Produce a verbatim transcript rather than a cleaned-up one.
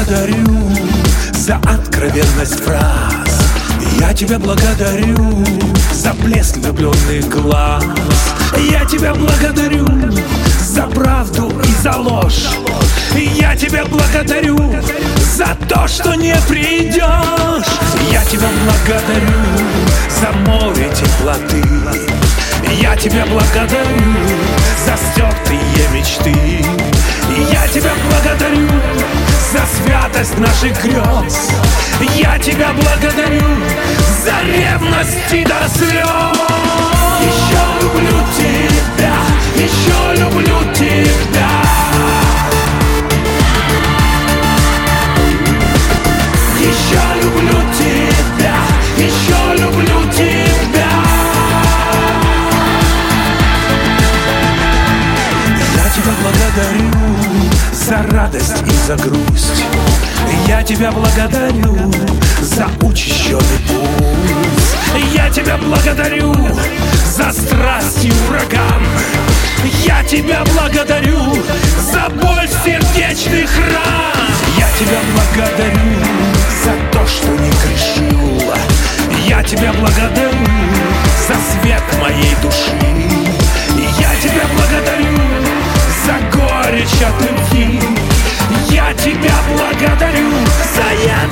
благодарю за откровенность фраз. Я тебя благодарю за блеск влюбленных глаз. Я тебя благодарю за правду и за ложь. Я тебя благодарю за то, что не придешь. Я тебя благодарю за море теплоты. Я тебя благодарю за стертые мечты. Я тебя благодарю за святость наших грез. Я тебя благодарю за ревности до слез. Еще люблю тебя, еще люблю тебя. Еще люблю тебя, еще люблю тебя. Я тебя благодарю за радость и за грусть. Я тебя благодарю за учащенный пульс. Я тебя благодарю за страсть и ураган. Я тебя благодарю за боль сердечных ран. Я тебя благодарю за то, что не грешил. Я тебя благодарю за свет моей души. Я тебя благодарю за горечь от любви. Я тебя благодарю за я